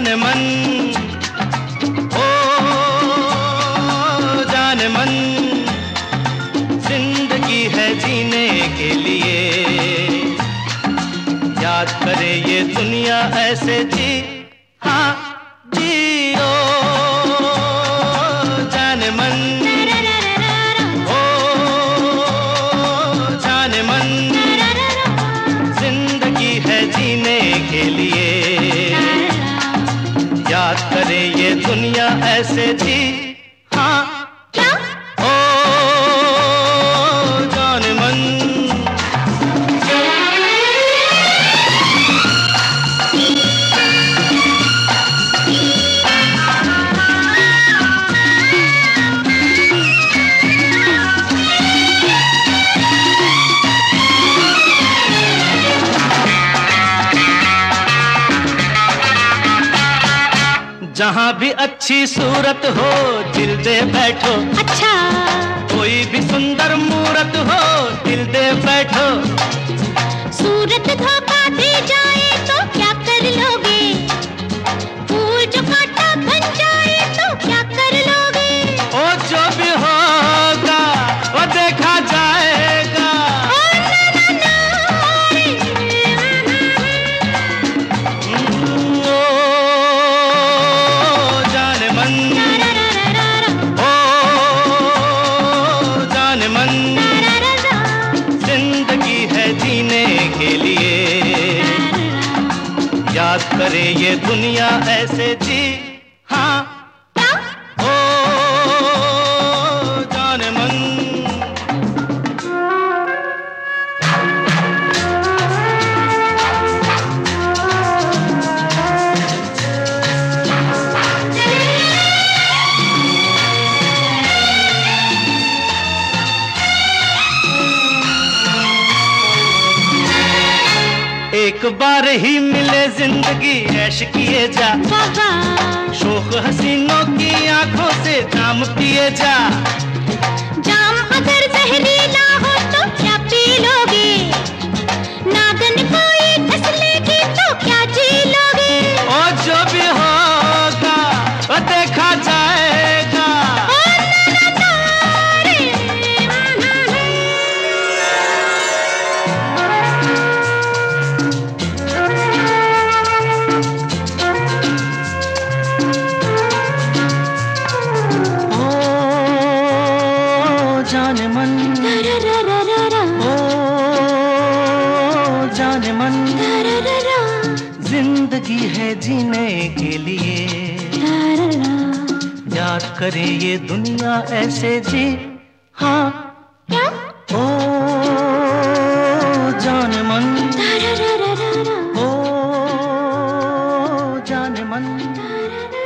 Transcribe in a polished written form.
जाने मन, ओ जाने मन, जिंदगी है जीने के लिए, याद करे ये दुनिया ऐसे जी, हाँ जियो जाने मन, ओ जाने मन, जिंदगी है जीने के लिए, याद करे ये दुनिया ऐसे जी, हाँ क्या? ओ जाने मन। जहाँ भी अच्छी सूरत हो दिल दे बैठो, अच्छा कोई भी सुंदर मूरत हो दिल दे बैठो, सूरत धोखा दे जाए तो क्या कर लोगे, फूल जो कांटा बन जाए तो क्या कर लोगे, ओ जो भी होगा वो देखा जाएगा, ओ ना ना ना ओ जाने मन, ओ जाने मन, जिंदगी है जीने के लिए, याद करे ये दुनिया ऐसे जी, हाँ क्या? ओ जाने मन। एक बार ही मिले जिंदगी ऐश किए जा, बाबा शोक हसीनों की आंखों से जाम पिए जा, जाम अगर जहरीला हो तो क्या पी लोगे, नागन कोई डस लेगी तो क्या जी लोगे, और जो भी होगा वो देखा जाएगा, ओ ना ना ना रे जाने मन, रा रा रा रा रा ओ जाने मन, रा रा रा जिंदगी है जीने के लिए, रा रा याद करे ये दुनिया ऐसे जी, हाँ क्या? ओ जाने मन, रा रा रा रा रा ओ जाने मन। रा रा